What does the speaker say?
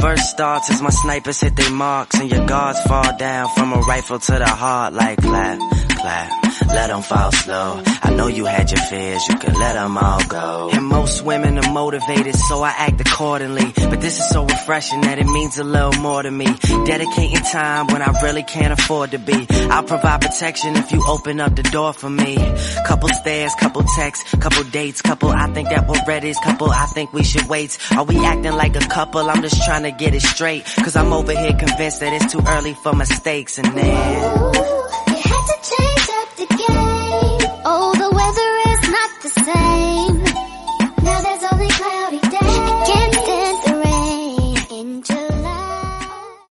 verse starts as my snipers hit their marks and your guards fall down from a rifle to the heart like clap, clap. Let them fall slow. I know you had your fears, you could let them all go. And most women are motivated, so I act accordingly. But this is so refreshing that it means a little more to me. Dedicating time when I really can't afford to be. I'll provide protection if you open up the door for me. Couple stares, couple texts, couple dates, couple I think that we're ready, couple I think we should wait. Are we acting like a couple? I'm just trying to get it straight. Cause I'm over here convinced that it's too early for mistakes. And then you had to